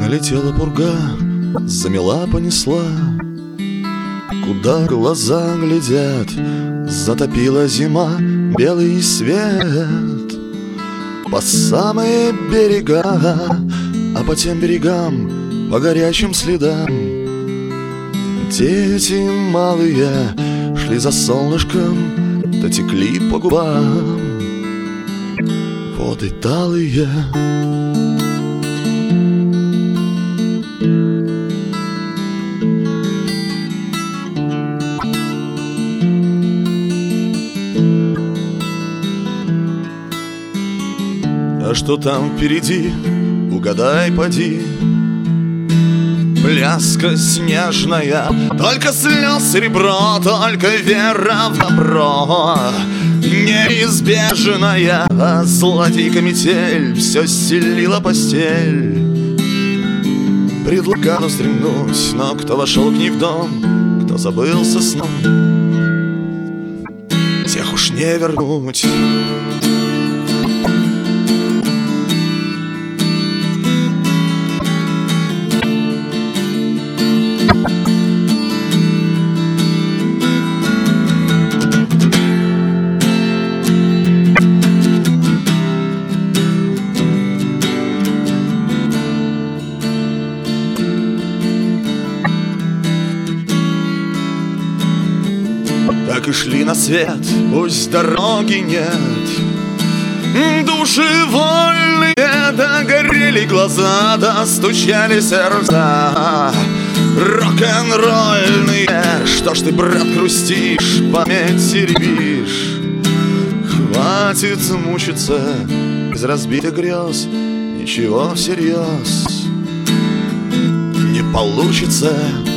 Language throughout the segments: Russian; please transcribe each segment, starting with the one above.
Налетела пурга, замела, понесла. Куда глаза глядят, затопила зима белый свет. По самые берега, а по тем берегам, по горячим следам, дети малые шли за солнышком, да текли по губам воды талые. А что там впереди, угадай, поди. Пляска снежная, только слез серебро, только вера в добро неизбежная. А злодейка метель все стелила постель. Предлагала вздремнуть, но кто вошел к ней в дом, кто забылся сном, тех уж не вернуть. Так и шли на свет, пусть дороги нет. Души вольные, да горели глаза, да стучали сердца. Рок-н-ролльные, что ж ты, брат, грустишь, память теребишь? Хватит мучиться из разбитых грез, ничего всерьез не получится.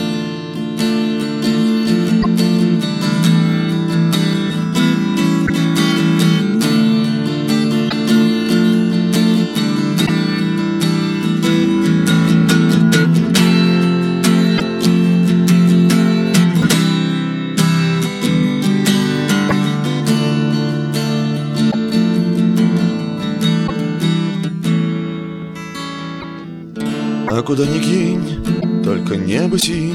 А куда ни кинь, только небо синь,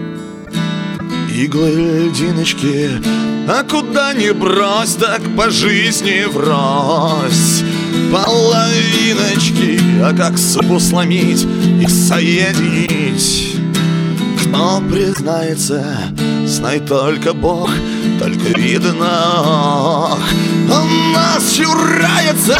иглы льдиночки. А куда ни брось, так по жизни врозь половиночки. А как судьбу сломить и соединить? Кто признается, знай только Бог, только видно, он нас чурается.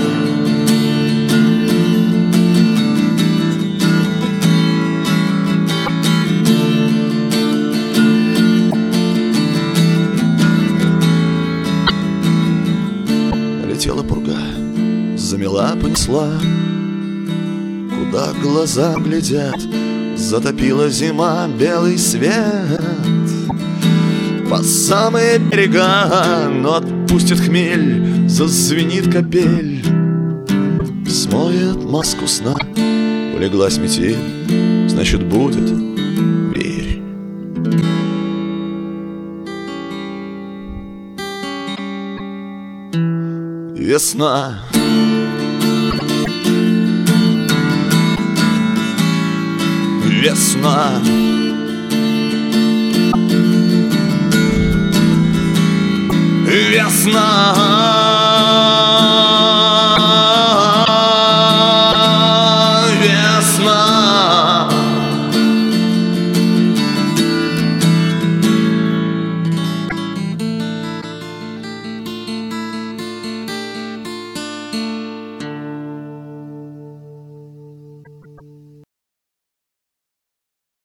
Летела пурга, замела, понесла. Куда глаза глядят, затопила зима белый свет. По самые берега, но отпустит хмель, зазвенит капель, смоет маску сна. Улеглась метель, значит будет, верь. Весна. Весна. Весна.